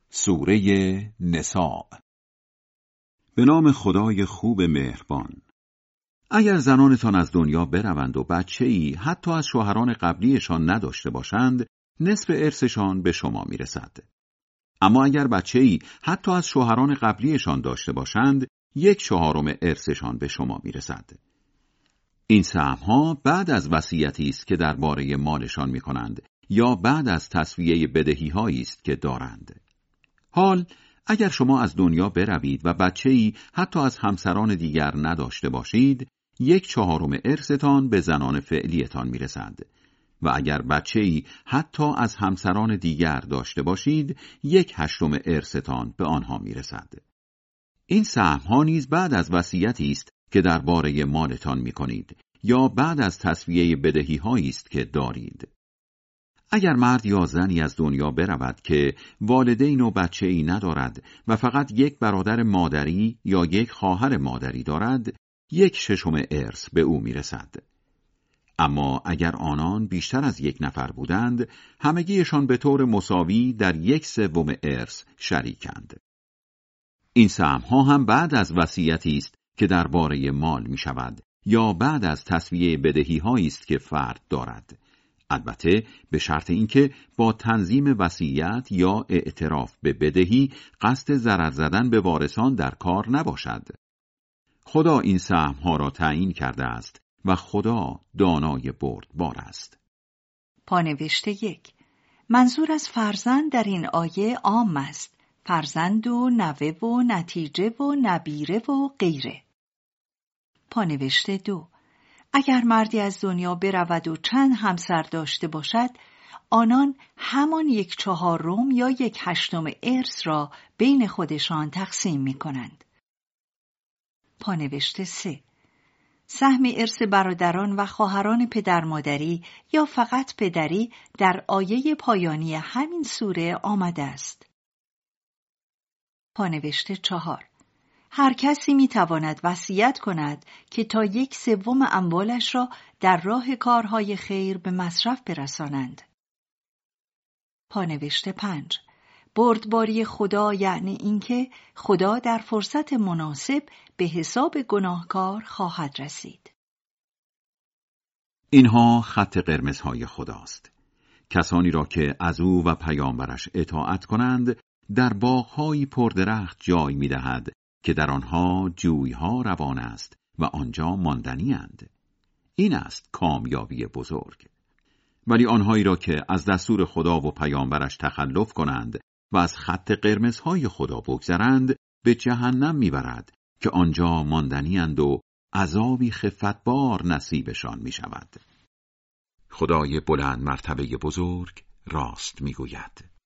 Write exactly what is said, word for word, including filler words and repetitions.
سوره نساء. به نام خدای خوب مهربان. اگر زنانتان از دنیا بروند و بچه‌ای حتی از شوهران قبلیشان نداشته باشند، نصف ارثشان به شما میرسد. اما اگر بچه‌ای حتی از شوهران قبلیشان داشته باشند، یک چهارم ارثشان به شما میرسد. این سهم‌ها بعد از وصیتی است که درباره مالشان می‌کنند یا بعد از تسویه بدهی‌هایی است که دارند. حال اگر شما از دنیا بروید و بچه‌ای حتی از همسران دیگر نداشته باشید، یک چهارم ارثتان به زنان فعلیتان میرسد و اگر بچه‌ای حتی از همسران دیگر داشته باشید، یک هشتم ارثتان به آنها میرسد. این سهم‌ها نیز بعد از وصیتی است که درباره مالتان می‌کنید یا بعد از تسویه بدهی‌هایی است که دارید. اگر مرد یا زنی از دنیا برود که والدین و بچه‌ای ندارد و فقط یک برادر مادری یا یک خواهر مادری دارد، یک ششم ارث به او میرسد. اما اگر آنان بیشتر از یک نفر بودند، همگیشان به طور مساوی در یک سوم ارث شریکند. این سهم‌ها هم بعد از وصیتی است که درباره مال می شود یا بعد از تسویه بدهی‌هایی است که فرد دارد، البته به شرط اینکه با تنظیم وصیت یا اعتراف به بدهی قصد ضرر زدن به وارثان در کار نباشد. خدا این سهم‌ها را تعیین کرده است و خدا دانای بردبار است. پانوشته یک. منظور از فرزند در این آیه عام است. فرزند و نوه و نتیجه و نبیره و غیره. پانوشته دو. اگر مردی از دنیا برود و چند همسر داشته باشد، آنان همان یک چهارم یا یک هشتم ارث را بین خودشان تقسیم می کنند. پانوشته سه. سهم ارث برادران و خواهران پدر مادری یا فقط پدری در آیه پایانی همین سوره آمده است. پانوشته چهار. هر کسی می تواند وصیت کند که تا یک سوم اموالش را در راه کارهای خیر به مصرف برسانند. پانوشته پنج. بردباری خدا یعنی اینکه خدا در فرصت مناسب به حساب گناهکار خواهد رسید. اینها خط قرمزهای خداست. کسانی را که از او و پیامبرش اطاعت کنند، در باغ‌هایی پردرخت جای می‌دهد که در آنها جوی‌ها روان است و آنجا ماندنی اند. این است کامیابی بزرگ. ولی آنهایی را که از دستور خدا و پیامبرش تخلف کنند و از خط قرمزهای خدا بگذرند، به جهنم میبرد که آنجا ماندنی اند و عذابی خفتبار نصیبشان می شود. خدای بلند مرتبه بزرگ راست میگوید.